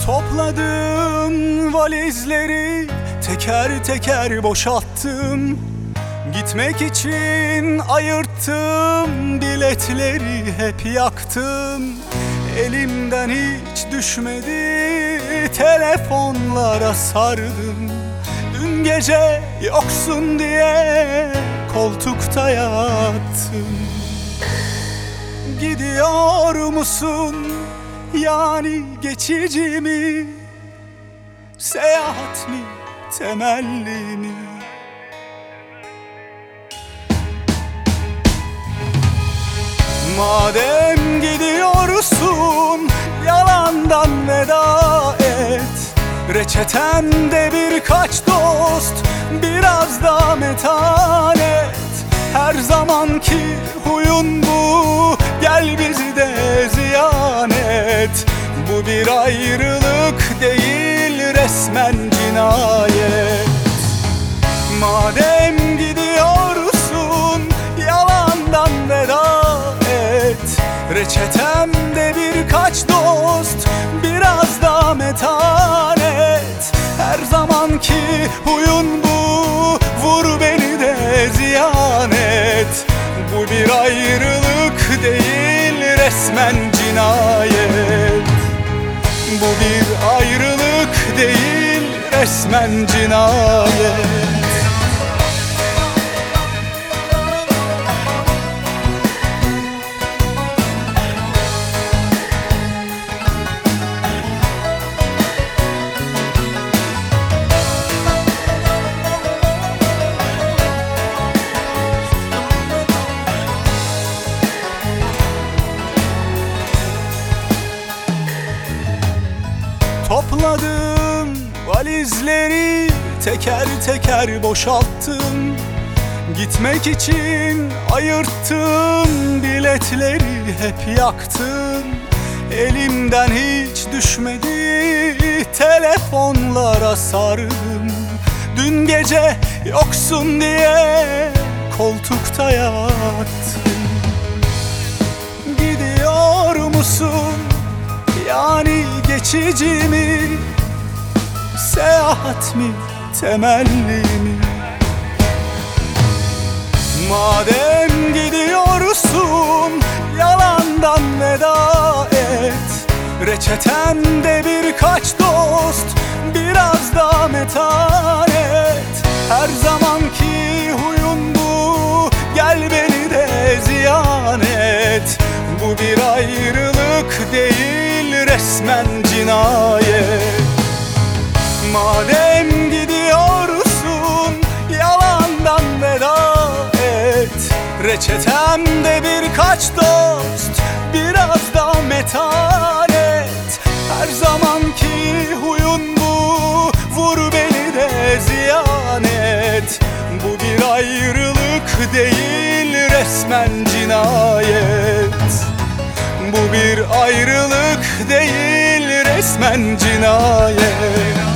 Topladım valizleri, teker teker boşalttım. Gitmek için ayırttım, biletleri hep yaktım. Elimden hiç düşmedi, telefonlara sardım. Dün gece yoksun diye koltukta yattım. Gidiyor musun? Yani geçici mi? Seyahat mi? Temelli mi? Madem gidiyorsun, yalandan veda et. Reçetemde birkaç dost, biraz da metanet. Her zamanki huyun bu, gel bizi de ziyan et. Bu bir ayrılık değil, resmen cinayet. Madem gidiyorsun, yalandan veda et. Reçetemde birkaç dost, biraz da metanet. Her zamanki huyun bu, vur beni de ziyan et. Bu bir ayrılık değil, resmen cinayet. Bu bir ayrılık değil, resmen cinayet. Topladım valizleri, teker teker boşalttım. Gitmek için ayırttım, biletleri hep yaktım. Elimden hiç düşmedi, telefonlara sardım. Dün gece yoksun diye koltukta yattım. Gidiyor musun? Yani geçici mi? Seyahat mi? Temelli mi? Madem gidiyorsun, yalandan veda et. Reçetemde birkaç dost, biraz da metanet. Her zamanki huyun bu, gel beni de ziyan et. Bu bir ayrılık değil, resmen cinayet. Madem gidiyorsun, yalandan veda et. Reçetemde birkaç dost, biraz da metanet. Her zamanki huyun bu, vur beni de ziyan et. Bu bir ayrılık değil, resmen cinayet. Bu bir ayrılık değil, resmen cinayet.